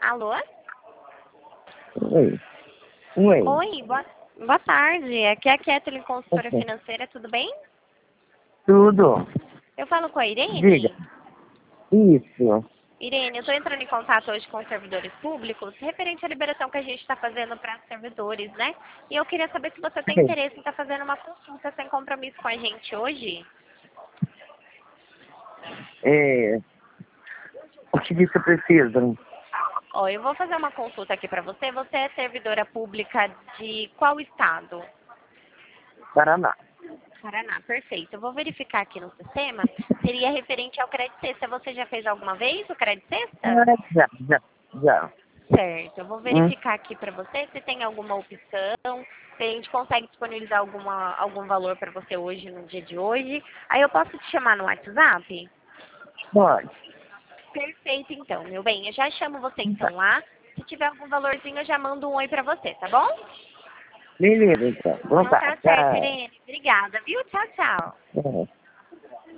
Alô? Oi. Oi. Oi, boa tarde. Aqui é a Kathleen, consultora financeira, tudo bem? Tudo. Eu falo com a Diga. Irene. Isso. Irene, eu estou entrando em contato hoje com os servidores públicos, referente à liberação que a gente está fazendo para servidores, né? E eu queria saber se você tem interesse em estar fazendo uma consulta sem compromisso com a gente hoje. O que você precisa? Ó, eu vou fazer uma consulta aqui para você. Você é servidora pública de qual estado? Paraná. Paraná, perfeito. Eu vou verificar aqui no sistema. Seria referente ao crédito sexta. Você já fez alguma vez o crédito sexta? Já. Certo. Eu vou verificar aqui para você se tem alguma opção, se a gente consegue disponibilizar algum valor para você hoje, no dia de hoje. Aí eu posso te chamar no WhatsApp? Pode. Perfeito, então, meu bem. Eu já chamo você então lá. Se tiver algum valorzinho, eu já mando um oi para você, tá bom? Beleza, então. Então Então tá. tá certo, Tchau. Irene. Obrigada, viu? Tchau, tchau.